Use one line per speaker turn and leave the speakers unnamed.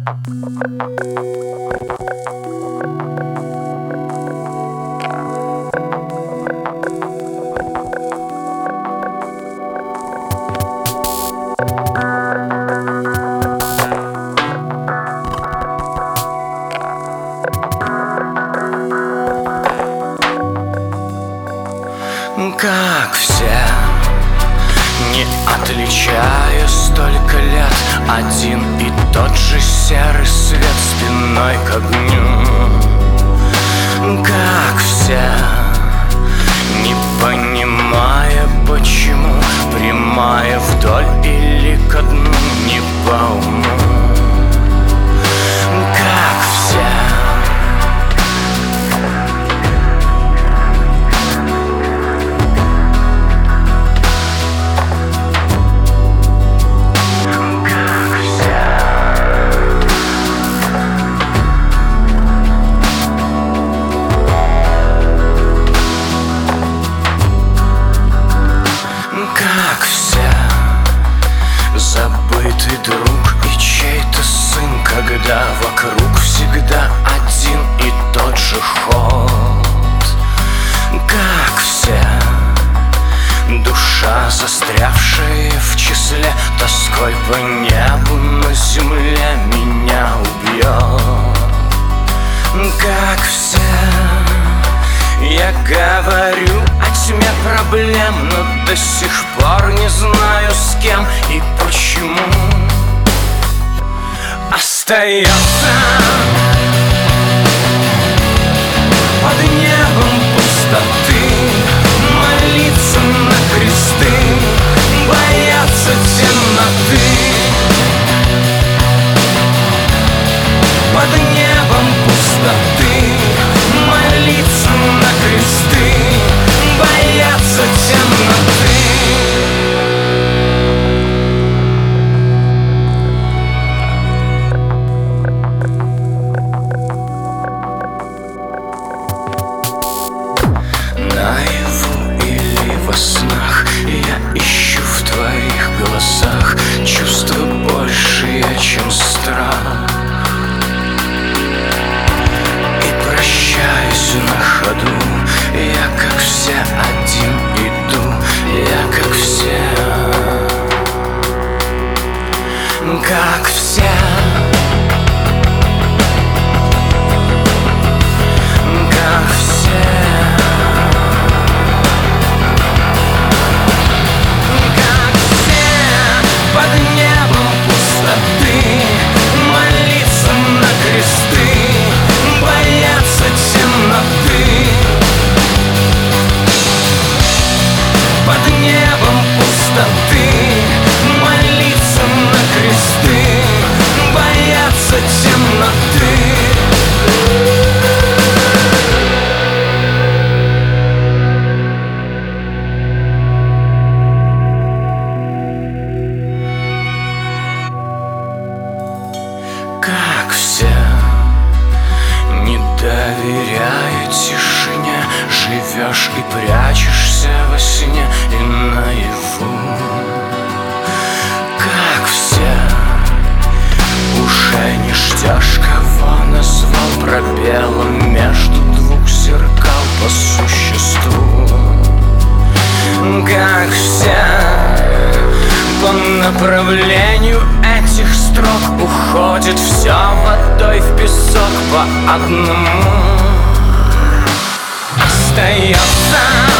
Как все, не отличая столько лет, один и тот же серый свет спиной к огню. Как все, не понимая почему, прямая вдоль или ко дну, не по уму. Как все, как все, забытый друг и чей-то сын, когда вокруг всегда один и тот же ход. Как все, душа, застрявшая в числе, тоской по небу на земле меня убьет. Как все, я говорю о тьме проблем, но до сих пор не знаю с кем и почему. Остается под небом пустоты молиться на кресты, бояться темноты. Под небом пустоты молиться на кресты, бояться темноты. Наяву или во снах я ищу в твоих глазах чувства большие, чем страх. И прощаюсь на ходу, я как все один иду, я как все, как все, как все, как все, под небом пустоты молиться на кресты, бояться темноты. Под небом пустоты молиться на кресты, бояться темноты. Как все, не доверяя тишине, живешь и прячешься во сне и наяву. Как все, уже не ждешь, кого назвал пробелом между двух зеркал по существу. Как все, по направлению этих строк уходит все водой в песок по одному. Остается